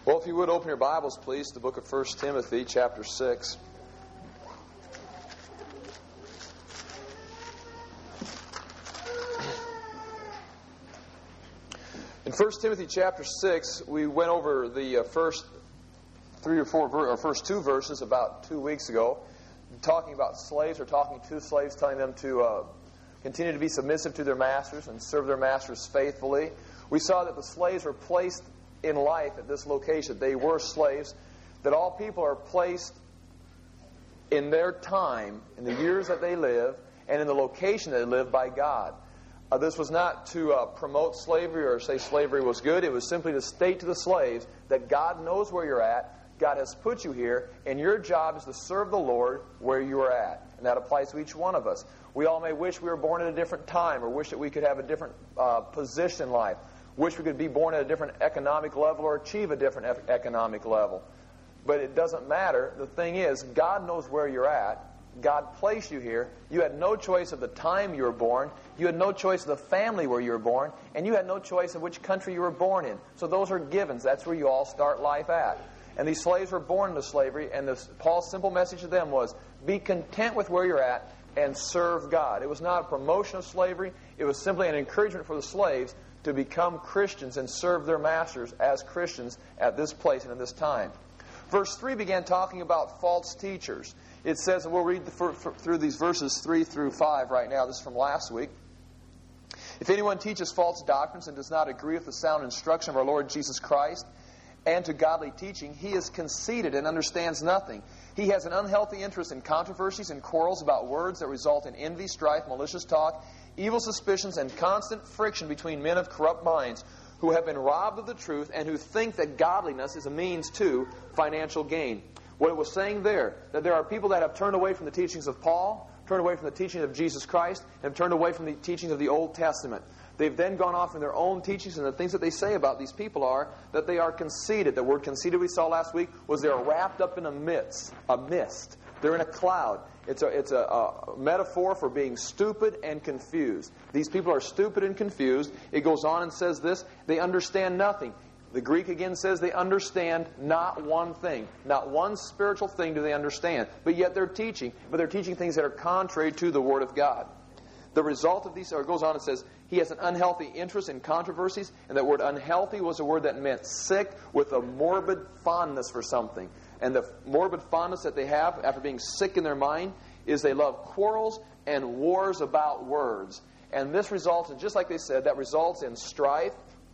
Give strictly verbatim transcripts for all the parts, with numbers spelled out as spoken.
Well, if you would open your Bibles, please, to the book of First Timothy, chapter six. In First Timothy, chapter six, we went over the uh, first three or four, ver- or first two verses about two weeks ago, talking about slaves, or talking to slaves, telling them to uh, continue to be submissive to their masters and serve their masters faithfully. We saw that the slaves were placed in life at this location. They were slaves, that all people are placed in their time, in the years that they live, and in the location that they live by God. Uh, this was not to uh, promote slavery or say slavery was good. It was simply to state to the slaves that God knows where you're at, God has put you here, and your job is to serve the Lord where you are at. And that applies to each one of us. We all may wish we were born at a different time, or wish that we could have a different uh, position in life. Wish we could be born at a different economic level or achieve a different e- economic level. But it doesn't matter. The thing is, God knows where you're at. God placed you here. You had no choice of the time you were born. You had no choice of the family where you were born. And you had no choice of which country you were born in. So those are givens. That's where you all start life at. And these slaves were born into slavery. And this, Paul's simple message to them was, be content with where you're at and serve God. It was not a promotion of slavery. It was simply an encouragement for the slaves to become Christians and serve their masters as Christians at this place and at this time. Verse three began talking about false teachers. It says, and we'll read the, for, for, through these verses three through five right now. This is from last week. If anyone teaches false doctrines and does not agree with the sound instruction of our Lord Jesus Christ and to godly teaching, he is conceited and understands nothing. He has an unhealthy interest in controversies and quarrels about words that result in envy, strife, malicious talk, evil suspicions, and constant friction between men of corrupt minds who have been robbed of the truth and who think that godliness is a means to financial gain. What it was saying there, that there are people that have turned away from the teachings of Paul, turned away from the teaching of Jesus Christ, and have turned away from the teachings of the Old Testament. They've then gone off in their own teachings, and the things that they say about these people are that they are conceited. The word conceited we saw last week was they're wrapped up in a mist. A mist. They're in a cloud. It's a, it's a, a metaphor for being stupid and confused. These people are stupid and confused. It goes on and says this, they understand nothing. The Greek again says they understand not one thing. Not one spiritual thing do they understand. But yet they're teaching. But they're teaching things that are contrary to the Word of God. The result of these, or it goes on and says, he has an unhealthy interest in controversies. And that word unhealthy was a word that meant sick with a morbid fondness for something. And the morbid fondness that they have after being sick in their mind is they love quarrels and wars about words. And this results in, just like they said, that results in strife,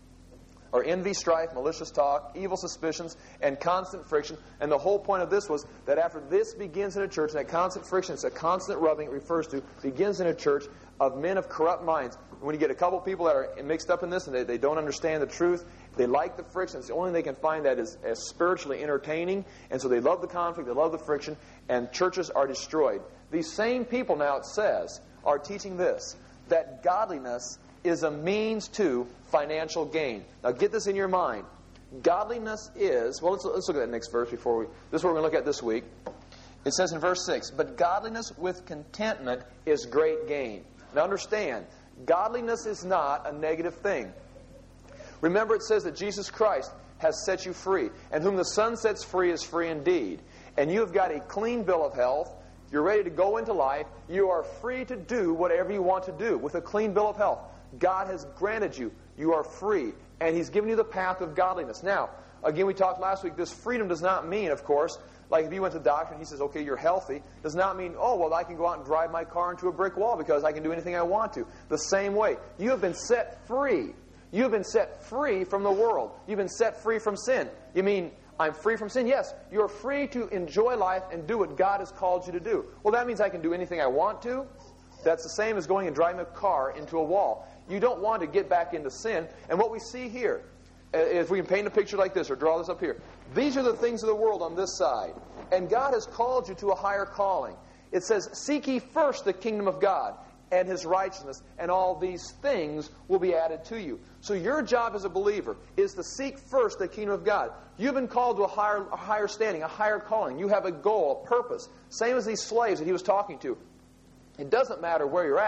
or envy, strife, malicious talk, evil suspicions, and constant friction. And the whole point of this was that after this begins in a church, and that constant friction, it's a constant rubbing it refers to, begins in a church of men of corrupt minds. When you get a couple people that are mixed up in this and they, they don't understand the truth, they like the friction. It's the only thing they can find that is as spiritually entertaining. And so they love the conflict, they love the friction, and churches are destroyed. These same people now, it says, are teaching this, that godliness is a means to financial gain. Now get this in your mind. Godliness is, well, let's, let's look at that next verse before we, this is what we're going to look at this week. It says in verse six, but godliness with contentment is great gain. Now understand, godliness is not a negative thing. Remember it says that Jesus Christ has set you free, and whom the Son sets free is free indeed. And you have got a clean bill of health. You're ready to go into life. You are free to do whatever you want to do with a clean bill of health. God has granted you. You are free. And He's given you the path of godliness. Now, again, we talked last week, this freedom does not mean, of course, like if you went to the doctor and he says, okay, you're healthy, does not mean, oh, well, I can go out and drive my car into a brick wall because I can do anything I want to. The same way. You have been set free. You have been set free from the world. You've been set free from sin. You mean, I'm free from sin? Yes. You're free to enjoy life and do what God has called you to do. Well, that means I can do anything I want to. That's the same as going and driving a car into a wall. You don't want to get back into sin. And what we see here, if we can paint a picture like this or draw this up here, these are the things of the world on this side. And God has called you to a higher calling. It says, seek ye first the kingdom of God and His righteousness, and all these things will be added to you. So your job as a believer is to seek first the kingdom of God. You've been called to a higher, a higher standing, a higher calling. You have a goal, a purpose. Same as these slaves that he was talking to. It doesn't matter where you're at.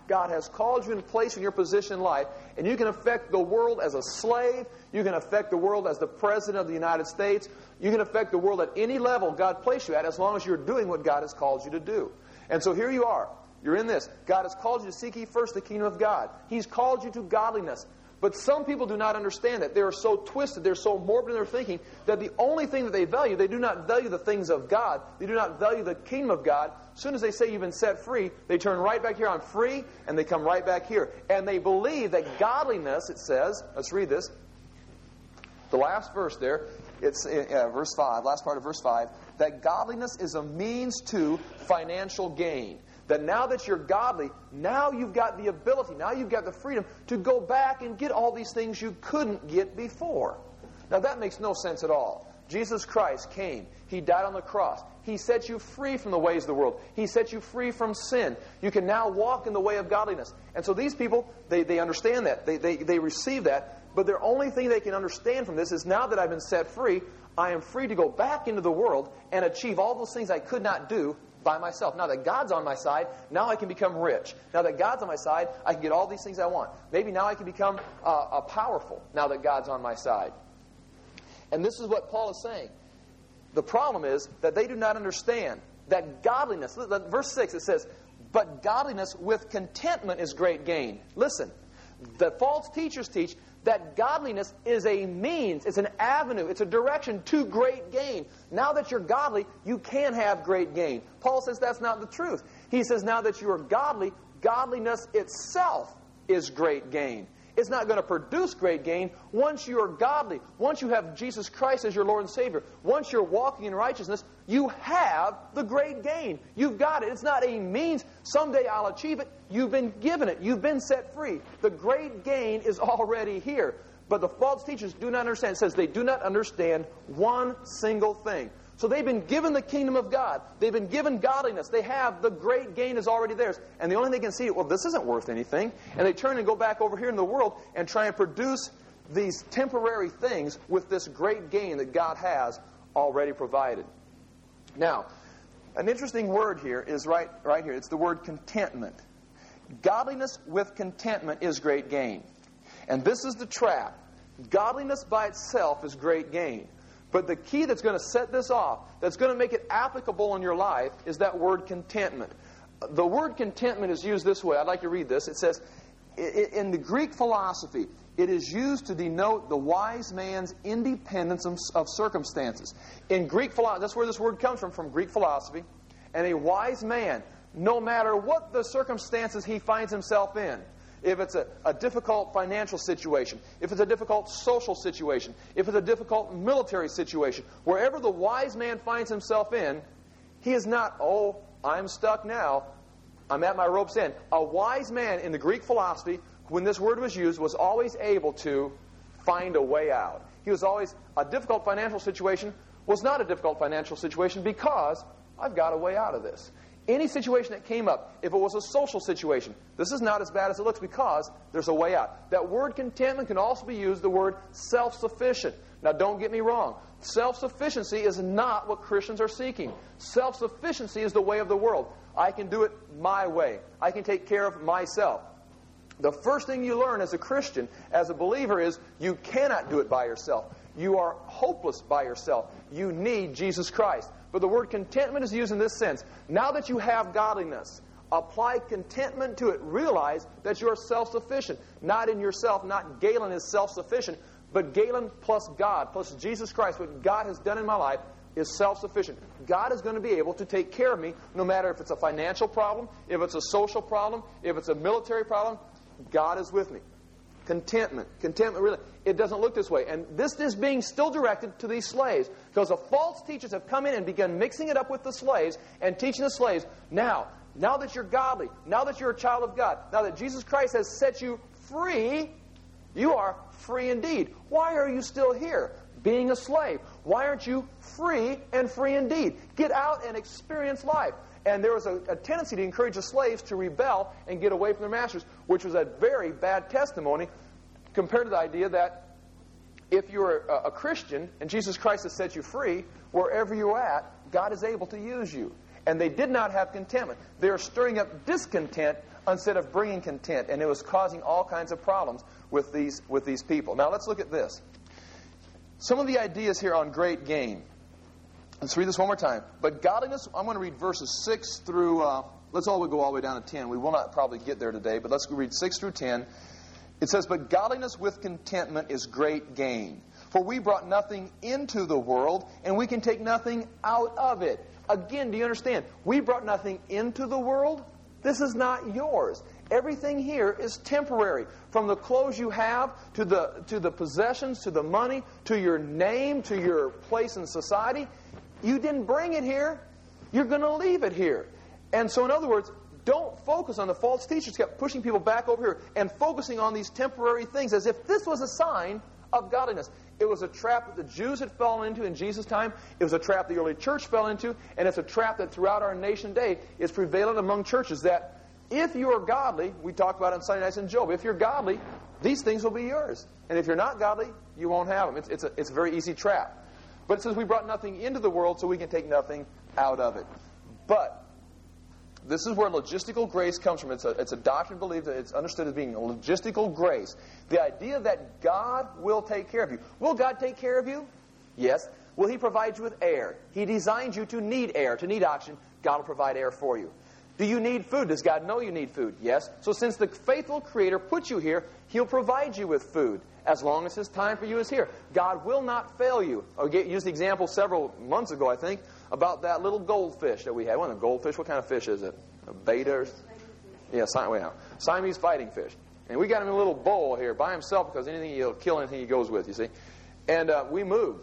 God has called you and placed you in your position in life, and you can affect the world as a slave. You can affect the world as the President of the United States. You can affect the world at any level God placed you at, as long as you're doing what God has called you to do. And so here you are. You're in this. God has called you to seek ye first the kingdom of God. He's called you to godliness. But some people do not understand that. They are so twisted, they're so morbid in their thinking, that the only thing that they value, they do not value the things of God. They do not value the kingdom of God. As soon as they say you've been set free, they turn right back here on free, and they come right back here. And they believe that godliness, it says, let's read this, the last verse there, it's uh, verse five, last part of verse five, that godliness is a means to financial gain. That now that you're godly, now you've got the ability, now you've got the freedom to go back and get all these things you couldn't get before. Now that makes no sense at all. Jesus Christ came. He died on the cross. He set you free from the ways of the world. He set you free from sin. You can now walk in the way of godliness. And so these people, they, they understand that. They, they, they receive that. But their only thing they can understand from this is, now that I've been set free, I am free to go back into the world and achieve all those things I could not do by myself. Now that God's on my side, now I can become rich. Now that God's on my side, I can get all these things I want. Maybe now I can become uh, uh, powerful, now that God's on my side. And this is what Paul is saying. The problem is that they do not understand that godliness, verse six, it says, but godliness with contentment is great gain. Listen, the false teachers teach that godliness is a means, it's an avenue, it's a direction to great gain. Now that you're godly, you can have great gain. Paul says that's not the truth. He says now that you are godly, godliness itself is great gain. It's not going to produce great gain. Once you are godly, once you have Jesus Christ as your Lord and Savior, once you're walking in righteousness, you have the great gain. You've got it. It's not a means. Someday I'll achieve it. You've been given it. You've been set free. The great gain is already here. But the false teachers do not understand. It says they do not understand one single thing. So they've been given the kingdom of God. They've been given godliness. They have the great gain is already theirs. And the only thing they can see, well, this isn't worth anything. And they turn and go back over here in the world and try and produce these temporary things with this great gain that God has already provided. Now, an interesting word here is right, right here. It's the word contentment. Godliness with contentment is great gain. And this is the trap. Godliness by itself is great gain. But the key that's going to set this off, that's going to make it applicable in your life, is that word contentment. The word contentment is used this way. I'd like to read this. It says, in the Greek philosophy, it is used to denote the wise man's independence of circumstances. In Greek philosophy, that's where this word comes from, from Greek philosophy. And a wise man, no matter what the circumstances he finds himself in, if it's a, a difficult financial situation, if it's a difficult social situation, if it's a difficult military situation, wherever the wise man finds himself in, he is not, oh, I'm stuck now, I'm at my rope's end. A wise man in the Greek philosophy, when this word was used, was always able to find a way out. He was always, a difficult financial situation was not a difficult financial situation because I've got a way out of this. Any situation that came up, if it was a social situation, this is not as bad as it looks because there's a way out. That word contentment can also be used, the word self-sufficient. Now don't get me wrong. Self-sufficiency is not what Christians are seeking. Self-sufficiency is the way of the world. I can do it my way. I can take care of myself. The first thing you learn as a Christian, as a believer, is you cannot do it by yourself. You are hopeless by yourself. You need Jesus Christ. But the word contentment is used in this sense. Now that you have godliness, apply contentment to it. Realize that you are self-sufficient. Not in yourself, not Galen is self-sufficient, but Galen plus God, plus Jesus Christ, what God has done in my life, is self-sufficient. God is going to be able to take care of me no matter if it's a financial problem, if it's a social problem, if it's a military problem. God is with me. Contentment. Contentment, really, it doesn't look this way. And this is being still directed to these slaves because the false teachers have come in and begun mixing it up with the slaves and teaching the slaves, now, now that you're godly, now that you're a child of God, now that Jesus Christ has set you free, you are free indeed. Why are you still here, being a slave? Why aren't you free and free indeed? Get out and experience life. And there was a, a tendency to encourage the slaves to rebel and get away from their masters, which was a very bad testimony compared to the idea that if you're a, a Christian and Jesus Christ has set you free, wherever you're at, God is able to use you. And they did not have contentment. They were stirring up discontent instead of bringing content. And it was causing all kinds of problems with these, with these people. Now let's look at this. Some of the ideas here on great gain. Let's read this one more time. But godliness, I'm going to read verses six through, uh, let's all go all the way down to ten. We will not probably get there today, but let's read six through ten. It says, but godliness with contentment is great gain. For we brought nothing into the world, and we can take nothing out of it. Again, do you understand? We brought nothing into the world. This is not yours. Everything here is temporary. From the clothes you have, to the, to the possessions, to the money, to your name, to your place in society. You didn't bring it here. You're going to leave it here. And so, in other words, don't focus on the false teachers kept pushing people back over here and focusing on these temporary things as if this was a sign of godliness. It was a trap that the Jews had fallen into in Jesus' time. It was a trap the early church fell into. And it's a trap that throughout our nation today is prevalent among churches, that if you are godly, we talked about it on Sunday nights in Job, if you're godly, these things will be yours. And if you're not godly, you won't have them. It's, it's, a, it's a very easy trap. But it says we brought nothing into the world so we can take nothing out of it. But this is where logistical grace comes from. It's a, it's a doctrine believed that it's understood as being a logistical grace. The idea that God will take care of you. Will God take care of you? Yes. Will He provide you with air? He designed you to need air, to need oxygen. God will provide air for you. Do you need food? Does God know you need food? Yes. So since the faithful Creator put you here, He'll provide you with food as long as His time for you is here. God will not fail you. I used the example several months ago, I think, about that little goldfish that we had. What a goldfish? What kind of fish is it? A beta? Or... Yeah, wait now. Siamese fighting fish. And we got him in a little bowl here by himself because anything he'll kill anything he goes with, you see. And uh, we moved.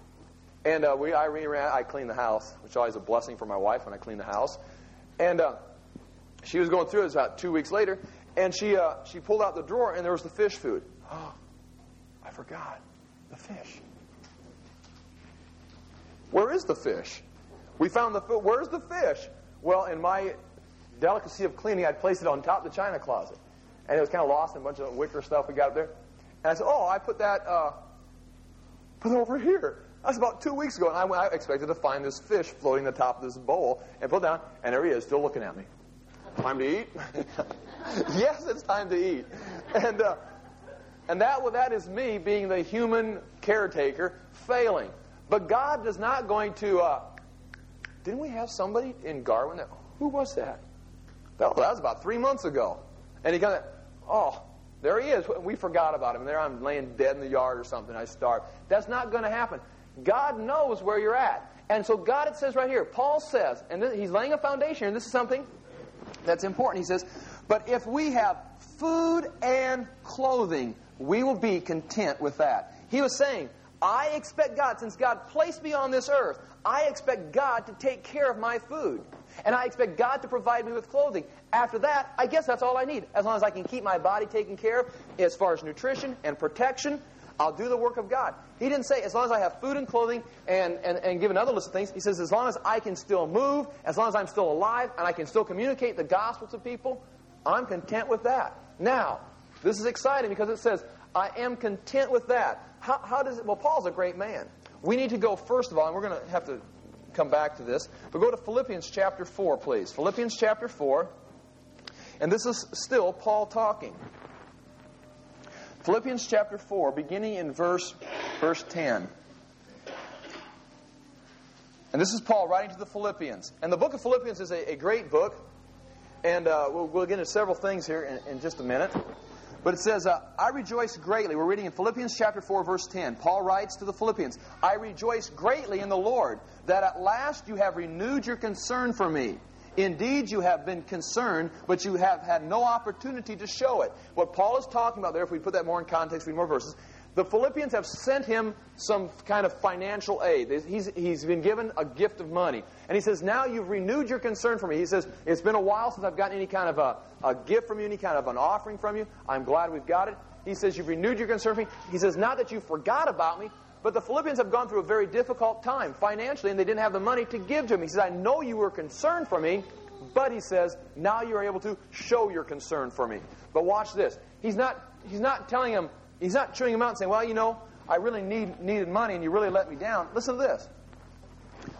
And uh, we, I ran, I cleaned the house, which is always a blessing for my wife when I clean the house. And uh, she was going through it. It was about two weeks later. And she uh, she pulled out the drawer, and there was the fish food. Oh, I forgot. The fish. Where is the fish? We found the food. Where's the fish? Well, in my delicacy of cleaning, I'd placed it on top of the china closet. And it was kind of lost in a bunch of wicker stuff we got up there. And I said, oh, I put that uh, put it over here. That's about two weeks ago. And I, I expected to find this fish floating on the top of this bowl and put it down. And there he is, still looking at me. Time to eat? Yes, it's time to eat. And uh, and that, well, that is me being the human caretaker failing. But God is not going to... Uh, didn't we have somebody in Garwin that... Who was that? That, that was about three months ago. And he kind of... Oh, there he is. We forgot about him. There I'm laying dead in the yard or something. I starved. That's not going to happen. God knows where you're at. And so God, it says right here, Paul says, and this, he's laying a foundation, and this is something that's important. He says, but if we have food and clothing, we will be content with that. He was saying, I expect God, since God placed me on this earth, I expect God to take care of my food. And I expect God to provide me with clothing. After that, I guess that's all I need. As long as I can keep my body taken care of, as far as nutrition and protection, I'll do the work of God. He didn't say, as long as I have food and clothing, and, and, and give another list of things. He says, as long as I can still move, as long as I'm still alive, and I can still communicate the gospel to people, I'm content with that. Now, this is exciting because it says, I am content with that. How, how does it? Well, Paul's a great man. We need to go, first of all, and we're going to have to come back to this, but go to Philippians chapter four, please. Philippians chapter four. And this is still Paul talking. Philippians chapter four, beginning in verse, verse ten. And this is Paul writing to the Philippians. And the book of Philippians is a, a great book. And uh, we'll, we'll get into several things here in, in just a minute. But it says, uh, I rejoice greatly. We're reading in Philippians chapter four, verse ten. Paul writes to the Philippians, I rejoice greatly in the Lord, that at last you have renewed your concern for me. Indeed, you have been concerned, but you have had no opportunity to show it. What Paul is talking about there, if we put that more in context, read more verses, the Philippians have sent him some kind of financial aid. He's, he's been given a gift of money. And he says, now you've renewed your concern for me. He says, it's been a while since I've gotten any kind of a, a gift from you, any kind of an offering from you. I'm glad we've got it. He says, you've renewed your concern for me. He says, not that you forgot about me, but the Philippians have gone through a very difficult time financially, and they didn't have the money to give to him. He says, I know you were concerned for me, but he says, now you're able to show your concern for me. But watch this. He's not, he's not telling him, he's not chewing him out and saying, well, you know, I really need needed money and you really let me down. Listen to this.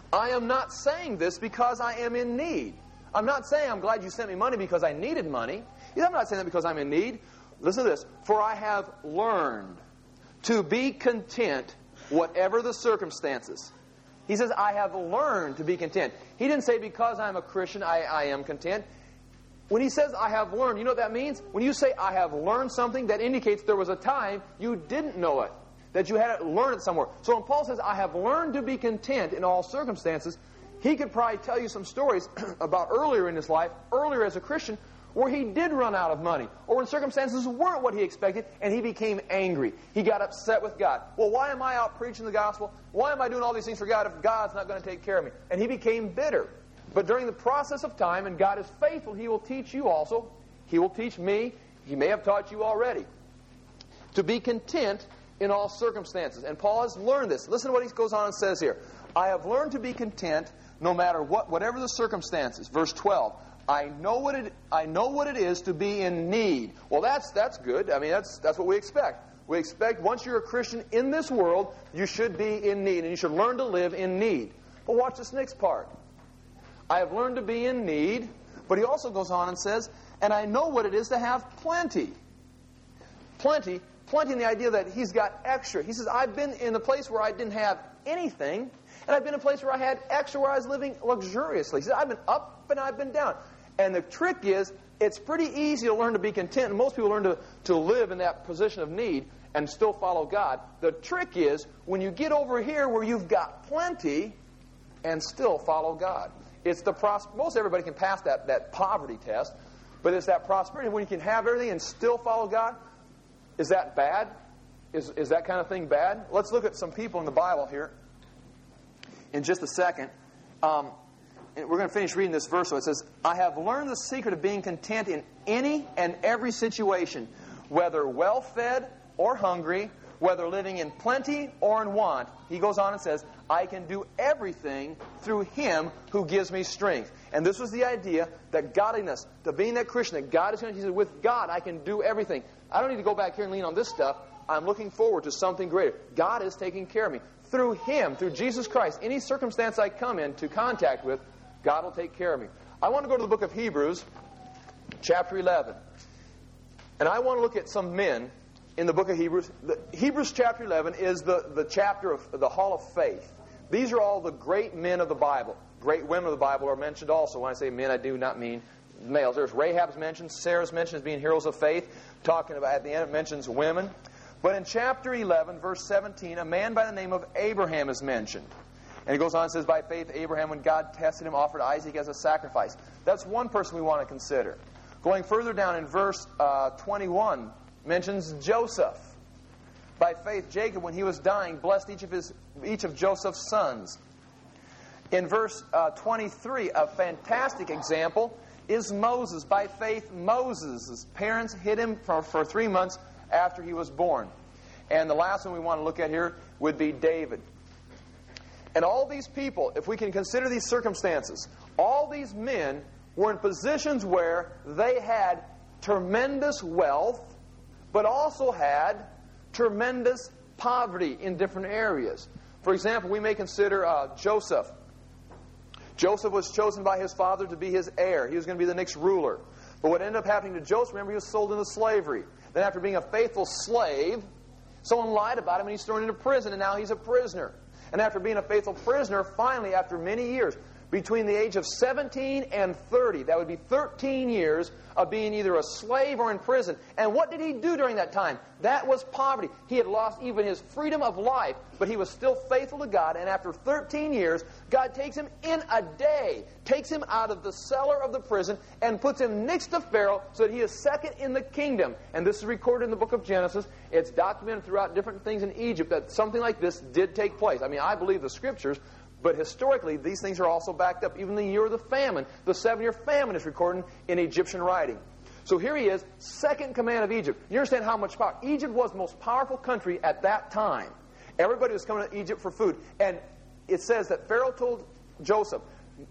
I am not saying this because I am in need. I'm not saying I'm glad you sent me money because I needed money. I'm not saying that because I'm in need. Listen to this. For I have learned to be content whatever the circumstances. He says, I have learned to be content. He didn't say because I'm a Christian, I, I am content. When he says, I have learned, you know what that means? When you say, I have learned something, that indicates there was a time you didn't know it, that you had to learn it somewhere. So when Paul says, I have learned to be content in all circumstances, he could probably tell you some stories about earlier in his life, earlier as a Christian, where he did run out of money, or when circumstances weren't what he expected, and he became angry. He got upset with God. Well, why am I out preaching the gospel? Why am I doing all these things for God if God's not going to take care of me? And he became bitter. But during the process of time, and God is faithful, he will teach you also. He will teach me. He may have taught you already. To be content in all circumstances. And Paul has learned this. Listen to what he goes on and says here. I have learned to be content no matter what, whatever the circumstances. Verse twelve. I know what it I know what it is to be in need. Well, that's that's good. I mean, that's that's what we expect. We expect once you're a Christian in this world, you should be in need, and you should learn to live in need. But watch this next part. I have learned to be in need, but he also goes on and says, and I know what it is to have plenty. Plenty, plenty in the idea that he's got extra. He says, I've been in a place where I didn't have anything, and I've been in a place where I had extra, where I was living luxuriously. He says, I've been up and I've been down. And the trick is, it's pretty easy to learn to be content, and most people learn to, to live in that position of need and still follow God. The trick is, when you get over here where you've got plenty and still follow God. It's the pros- most everybody can pass that, that poverty test, but it's that prosperity when you can have everything and still follow God. Is that bad? Is, is that kind of thing bad? Let's look at some people in the Bible here in just a second. Um, We're going to finish reading this verse. So it says, I have learned the secret of being content in any and every situation, whether well-fed or hungry, whether living in plenty or in want. He goes on and says, I can do everything through Him who gives me strength. And this was the idea that godliness, to being that Christian, that God is going to, he said, with God I can do everything. I don't need to go back here and lean on this stuff. I'm looking forward to something greater. God is taking care of me. Through Him, through Jesus Christ, any circumstance I come into contact with, God will take care of me. I want to go to the book of Hebrews, chapter eleven. And I want to look at some men in the book of Hebrews. The, Hebrews chapter eleven is the, the chapter of the Hall of Faith. These are all the great men of the Bible. Great women of the Bible are mentioned also. When I say men, I do not mean males. There's Rahab's mentioned, Sarah's mentioned as being heroes of faith. Talking about, at the end, it mentions women. But in chapter eleven, verse seventeen, a man by the name of Abraham is mentioned. And he goes on and says, by faith, Abraham, when God tested him, offered Isaac as a sacrifice. That's one person we want to consider. Going further down in verse uh, twenty-one, mentions Joseph. By faith, Jacob, when he was dying, blessed each of his each of Joseph's sons. In verse uh, twenty-three, a fantastic example is Moses. By faith, Moses' parents hid him for, for three months after he was born. And the last one we want to look at here would be David. And all these people, if we can consider these circumstances, all these men were in positions where they had tremendous wealth, but also had tremendous poverty in different areas. For example, we may consider uh, Joseph. Joseph was chosen by his father to be his heir. He was going to be the next ruler. But what ended up happening to Joseph, remember, he was sold into slavery. Then after being a faithful slave, someone lied about him and he's thrown into prison, and now he's a prisoner. And after being a faithful prisoner, finally, after many years, between the age of seventeen and thirty, that would be thirteen years of being either a slave or in prison. And what did he do during that time? That was poverty. He had lost even his freedom of life, but he was still faithful to God. And after thirteen years, God takes him in a day, takes him out of the cellar of the prison, and puts him next to Pharaoh so that he is second in the kingdom. And this is recorded in the book of Genesis. It's documented throughout different things in Egypt that something like this did take place. I mean, I believe the scriptures, but historically, these things are also backed up. Even the year of the famine, the seven-year famine is recorded in Egyptian writing. So here he is, second in command of Egypt. You understand how much power? Egypt was the most powerful country at that time. Everybody was coming to Egypt for food. And it says that Pharaoh told Joseph,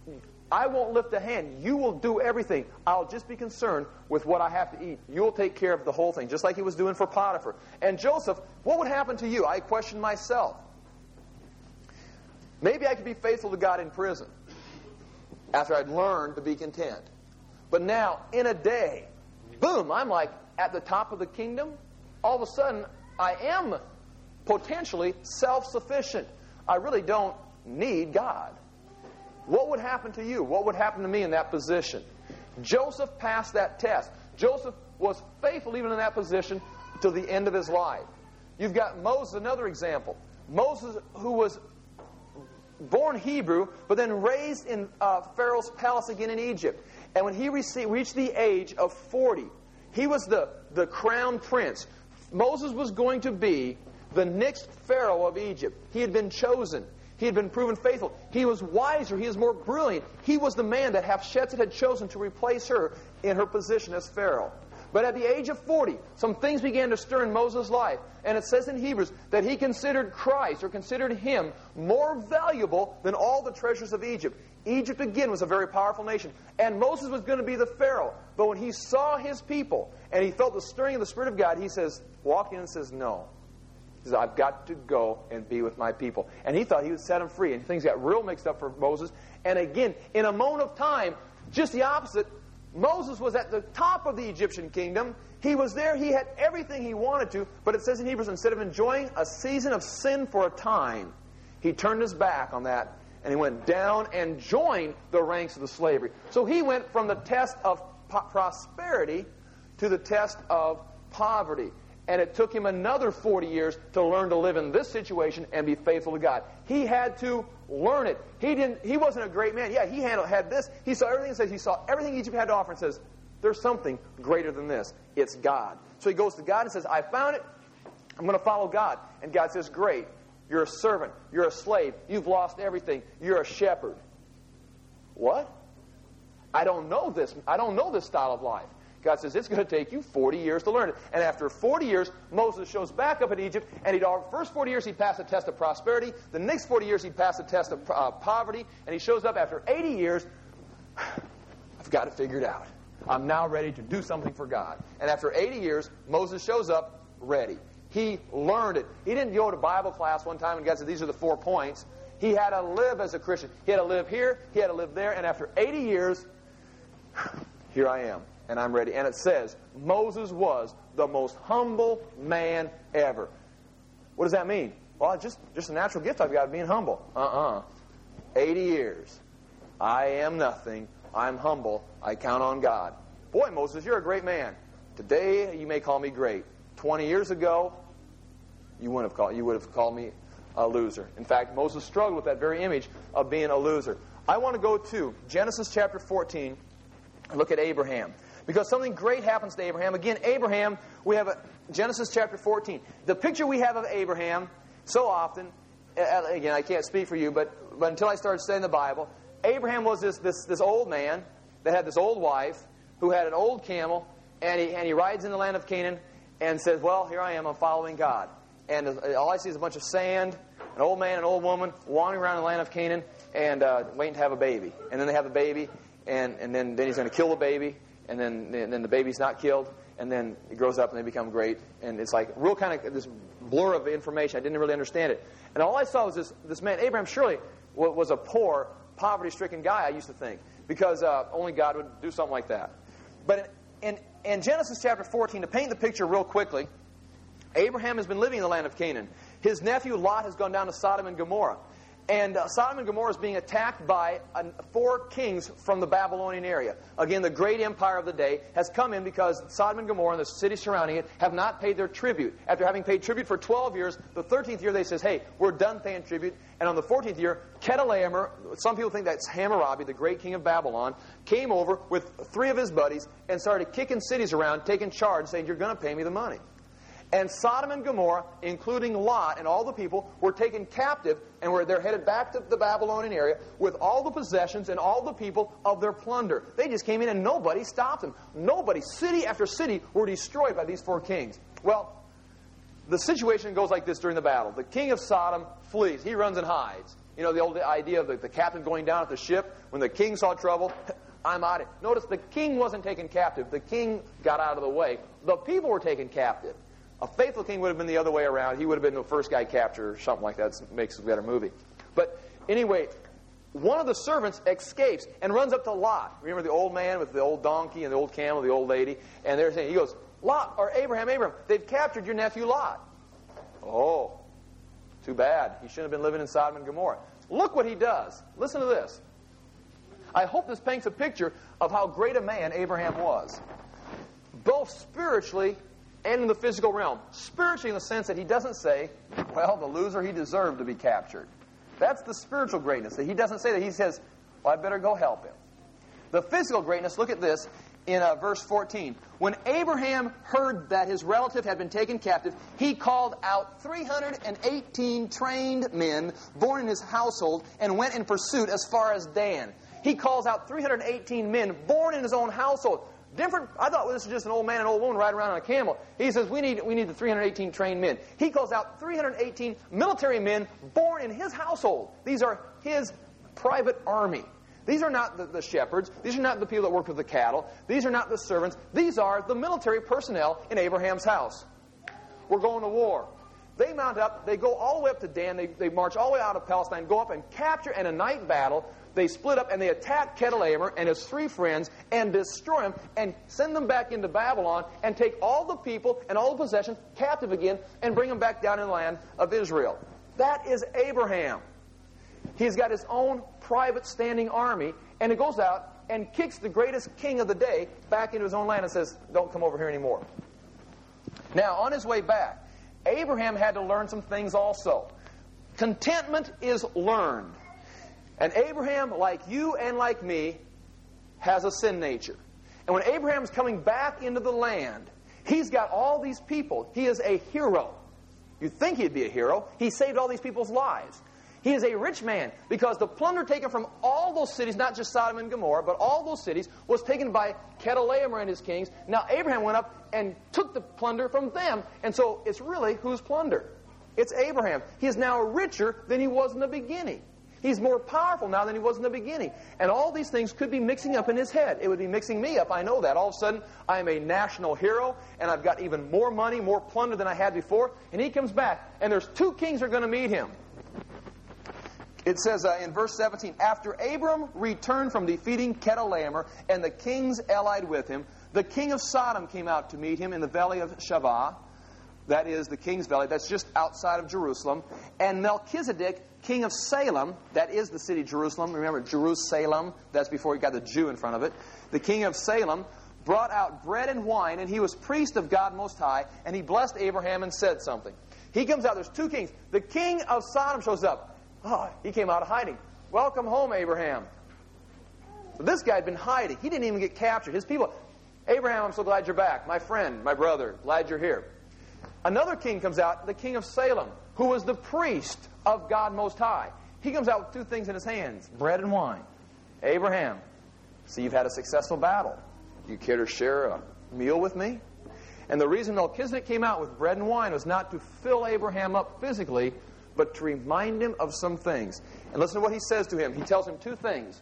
I won't lift a hand. You will do everything. I'll just be concerned with what I have to eat. You'll take care of the whole thing, just like he was doing for Potiphar. And Joseph, what would happen to you? I question myself. Maybe I could be faithful to God in prison after I'd learned to be content. But now, in a day, boom, I'm like at the top of the kingdom. All of a sudden, I am potentially self-sufficient. I really don't need God. What would happen to you? What would happen to me in that position? Joseph passed that test. Joseph was faithful even in that position till the end of his life. You've got Moses, another example. Moses, who was born Hebrew, but then raised in uh, Pharaoh's palace again in Egypt. And when he received, reached the age of forty, he was the, the crown prince. Moses was going to be the next Pharaoh of Egypt. He had been chosen. He had been proven faithful. He was wiser. He was more brilliant. He was the man that Hatshepsut had chosen to replace her in her position as Pharaoh. But at the age of forty, some things began to stir in Moses' life. And it says in Hebrews that he considered Christ, or considered him, more valuable than all the treasures of Egypt. Egypt, again, was a very powerful nation. And Moses was going to be the Pharaoh. But when he saw his people, and he felt the stirring of the Spirit of God, he says, walked in and says, no. He says, I've got to go and be with my people. And he thought he would set them free. And things got real mixed up for Moses. And again, in a moment of time, just the opposite, Moses was at the top of the Egyptian kingdom. He was there. He had everything he wanted to. But it says in Hebrews, instead of enjoying a season of sin for a time, he turned his back on that, and he went down and joined the ranks of the slavery. So he went from the test of po- prosperity to the test of poverty. And it took him another forty years to learn to live in this situation and be faithful to God. He had to learn it. He didn't. He wasn't a great man. Yeah, he handled, had this. He saw everything. It says he saw everything Egypt had to offer and says, there's something greater than this. It's God. So he goes to God and says, I found it. I'm going to follow God. And God says, great. You're a servant. You're a slave. You've lost everything. You're a shepherd. What? I don't know this. I don't know this style of life. God says, it's going to take you forty years to learn it. And after forty years, Moses shows back up in Egypt, and he'd first forty years he passed the test of prosperity. The next forty years he passed the test of uh, poverty. And he shows up after eighty years, I've got it figured out. I'm now ready to do something for God. And after eighty years, Moses shows up ready. He learned it. He didn't go to Bible class one time and God said, these are the four points. He had to live as a Christian. He had to live here. He had to live there. And after eighty years, here I am. And I'm ready. And it says, Moses was the most humble man ever. What does that mean? Well, it's just, just a natural gift I've got of being humble. Uh-uh. eighty years. I am nothing. I'm humble. I count on God. Boy, Moses, you're a great man. Today, you may call me great. twenty years ago, you wouldn't have called, you would have called me a loser. In fact, Moses struggled with that very image of being a loser. I want to go to Genesis chapter fourteen and look at Abraham. Because something great happens to Abraham. Again, Abraham, we have a, Genesis chapter fourteen. The picture we have of Abraham, so often, again, I can't speak for you, but, but until I started studying the Bible, Abraham was this, this, this old man that had this old wife who had an old camel, and he, and he rides in the land of Canaan and says, well, here I am, I'm following God. And all I see is a bunch of sand, an old man, an old woman, wandering around the land of Canaan and uh, waiting to have a baby. And then they have a baby, and, and then, then he's going to kill the baby. And then, and then the baby's not killed, and then it grows up and they become great. And it's like real kind of this blur of information. I didn't really understand it. And all I saw was this, this man, Abraham, surely was a poor, poverty-stricken guy, I used to think, because uh, only God would do something like that. But in, in, in Genesis chapter fourteen, to paint the picture real quickly, Abraham has been living in the land of Canaan. His nephew Lot has gone down to Sodom and Gomorrah. And uh, Sodom and Gomorrah is being attacked by uh, four kings from the Babylonian area. Again, the great empire of the day has come in because Sodom and Gomorrah and the cities surrounding it have not paid their tribute. After having paid tribute for twelve years, the thirteenth year they says, hey, we're done paying tribute. And on the fourteenth year, Chedorlaomer, some people think that's Hammurabi, the great king of Babylon, came over with three of his buddies and started kicking cities around, taking charge, saying, you're going to pay me the money. And Sodom and Gomorrah, including Lot and all the people, were taken captive and were they're headed back to the Babylonian area with all the possessions and all the people of their plunder. They just came in and nobody stopped them. Nobody, city after city, were destroyed by these four kings. Well, the situation goes like this during the battle. The king of Sodom flees. He runs and hides. You know, the old idea of the, the captain going down at the ship. When the king saw trouble, I'm out of it. Notice the king wasn't taken captive. The king got out of the way. The people were taken captive. A faithful king would have been the other way around. He would have been the first guy captured or something like that. It makes a better movie. But anyway, one of the servants escapes and runs up to Lot. Remember the old man with the old donkey and the old camel, the old lady? And they're saying, he goes, Lot, or Abraham, Abraham, they've captured your nephew Lot. Oh, too bad. He shouldn't have been living in Sodom and Gomorrah. Look what he does. Listen to this. I hope this paints a picture of how great a man Abraham was, both spiritually and in the physical realm. Spiritually in the sense that he doesn't say, well, the loser, he deserved to be captured. That's the spiritual greatness. That he doesn't say that. He says, well, I better go help him. The physical greatness, look at this in uh, verse fourteen. When Abraham heard that his relative had been taken captive, he called out three hundred eighteen trained men born in his household and went in pursuit as far as Dan. He calls out three hundred eighteen men born in his own household. Different. I thought well, this was just an old man and old woman riding around on a camel. He says, we need we need the three hundred eighteen trained men. He calls out three hundred eighteen military men born in his household. These are his private army. These are not the, the shepherds. These are not the people that work with the cattle. These are not the servants. These are the military personnel in Abraham's house. We're going to war. They mount up. They go all the way up to Dan. They, they march all the way out of Palestine, go up and capture in a night battle. They split up and they attack Chedorlaomer and his three friends and destroy them and send them back into Babylon and take all the people and all the possessions captive again and bring them back down in the land of Israel. That is Abraham. He's got his own private standing army, and it goes out and kicks the greatest king of the day back into his own land and says, don't come over here anymore. Now, on his way back, Abraham had to learn some things also. Contentment is learned. And Abraham, like you and like me, has a sin nature. And when Abraham's coming back into the land, he's got all these people. He is a hero. You'd think he'd be a hero. He saved all these people's lives. He is a rich man because the plunder taken from all those cities, not just Sodom and Gomorrah, but all those cities, was taken by Chedorlaomer and his kings. Now Abraham went up and took the plunder from them. And so it's really whose plunder? It's Abraham. He is now richer than he was in the beginning. He's more powerful now than he was in the beginning. And all these things could be mixing up in his head. It would be mixing me up. I know that. All of a sudden, I am a national hero, and I've got even more money, more plunder than I had before. And he comes back, and there's two kings that are going to meet him. It says uh, in verse seventeen, after Abram returned from defeating Chedorlaomer and the kings allied with him, the king of Sodom came out to meet him in the valley of Shavah. That is the king's valley. That's just outside of Jerusalem. And Melchizedek, king of Salem, that is the city of Jerusalem. Remember, Jerusalem, that's before he got the Jew in front of it. The king of Salem brought out bread and wine, and he was priest of God Most High, and he blessed Abraham and said something. He comes out. There's two kings. The king of Sodom shows up. Oh, he came out of hiding. Welcome home, Abraham. So this guy had been hiding. He didn't even get captured. His people, Abraham, I'm so glad you're back. My friend, my brother, glad you're here. Another king comes out, the king of Salem, who was the priest of God Most High. He comes out with two things in his hands, bread and wine. Abraham, see, you've had a successful battle. You care to share a meal with me? And the reason Melchizedek came out with bread and wine was not to fill Abraham up physically, but to remind him of some things. And listen to what he says to him. He tells him two things.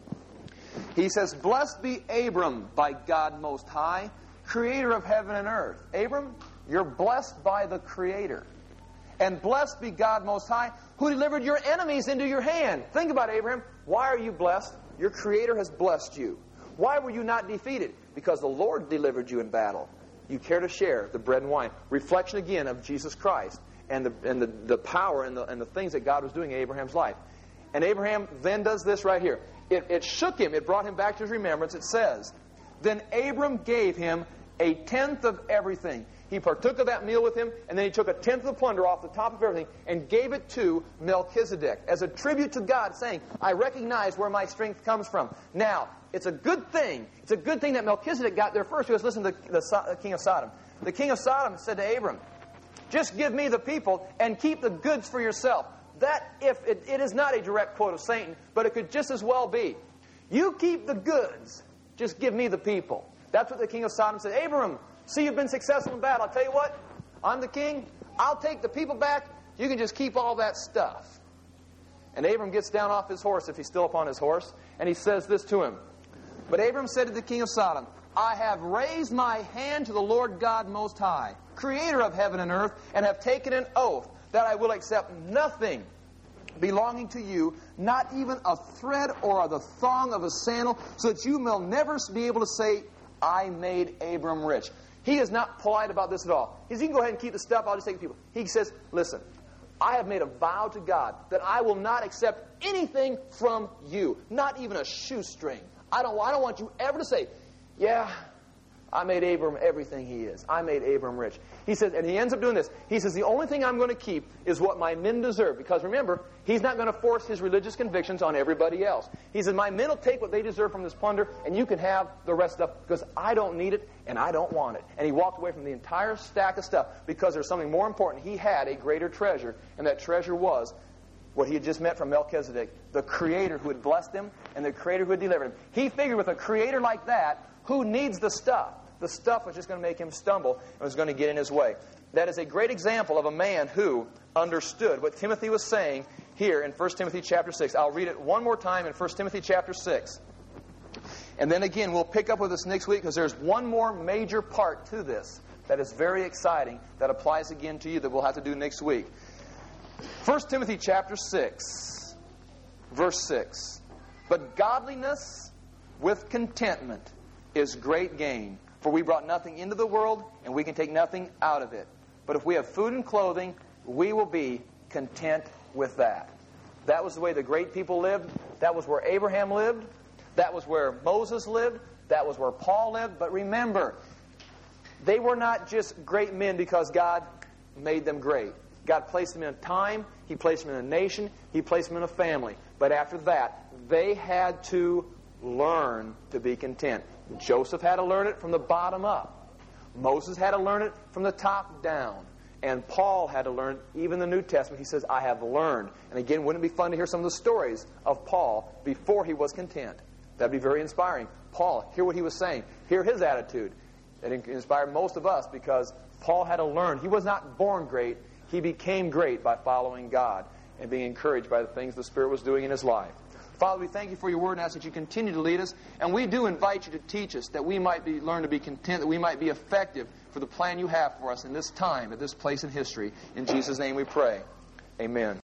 He says, blessed be Abram by God Most High, creator of heaven and earth. Abram, you're blessed by the Creator. And blessed be God Most High, who delivered your enemies into your hand. Think about it, Abraham. Why are you blessed? Your Creator has blessed you. Why were you not defeated? Because the Lord delivered you in battle. You care to share the bread and wine. Reflection again of Jesus Christ and the, and the, the power and the, and the things that God was doing in Abraham's life. And Abraham then does this right here. It, it shook him. It brought him back to his remembrance. It says, then Abram gave him a tenth of everything. He partook of that meal with him, and then he took a tenth of the plunder off the top of everything and gave it to Melchizedek as a tribute to God, saying, I recognize where my strength comes from. Now, it's a good thing. It's a good thing that Melchizedek got there first. Because listen to the, the king of Sodom. The king of Sodom said to Abram, just give me the people and keep the goods for yourself. That, if it, it is not a direct quote of Satan, but it could just as well be. You keep the goods, just give me the people. That's what the king of Sodom said. Abram, see, you've been successful in battle. I'll tell you what, I'm the king. I'll take the people back. You can just keep all that stuff. And Abram gets down off his horse, if he's still upon his horse, and he says this to him. But Abram said to the king of Sodom, I have raised my hand to the Lord God Most High, creator of heaven and earth, and have taken an oath that I will accept nothing belonging to you, not even a thread or the thong of a sandal, so that you will never be able to say, I made Abram rich. He is not polite about this at all. He says, you can go ahead and keep the stuff, I'll just take the people. He says, listen, I have made a vow to God that I will not accept anything from you, not even a shoestring. I don't, I don't want you ever to say, yeah, I made Abram everything he is. I made Abram rich. He says, and he ends up doing this. He says, the only thing I'm going to keep is what my men deserve. Because remember, he's not going to force his religious convictions on everybody else. He says, my men will take what they deserve from this plunder, and you can have the rest of stuff because I don't need it and I don't want it. And he walked away from the entire stack of stuff because there's something more important. He had a greater treasure, and that treasure was what he had just met from Melchizedek, the Creator who had blessed him and the Creator who had delivered him. He figured with a Creator like that, who needs the stuff? The stuff was just going to make him stumble and was going to get in his way. That is a great example of a man who understood what Timothy was saying here in First Timothy chapter six. I'll read it one more time in First Timothy chapter six. And then again, we'll pick up with this next week because there's one more major part to this that is very exciting that applies again to you that we'll have to do next week. First Timothy chapter six, verse six. But godliness with contentment is great gain. For we brought nothing into the world, and we can take nothing out of it. But if we have food and clothing, we will be content with that. That was the way the great people lived. That was where Abraham lived. That was where Moses lived. That was where Paul lived. But remember, they were not just great men because God made them great. God placed them in a time. He placed them in a nation. He placed them in a family. But after that, they had to learn to be content. Joseph had to learn it from the bottom up. Moses had to learn it from the top down. And Paul had to learn, even the New Testament, he says, I have learned. And again, wouldn't it be fun to hear some of the stories of Paul before he was content? That'd be very inspiring. Paul, hear what he was saying. Hear his attitude. It inspired most of us because Paul had to learn. He was not born great. He became great by following God and being encouraged by the things the Spirit was doing in his life. Father, we thank you for your word and ask that you continue to lead us. And we do invite you to teach us that we might be, learn to be content, that we might be effective for the plan you have for us in this time, at this place in history. In Jesus' name we pray. Amen.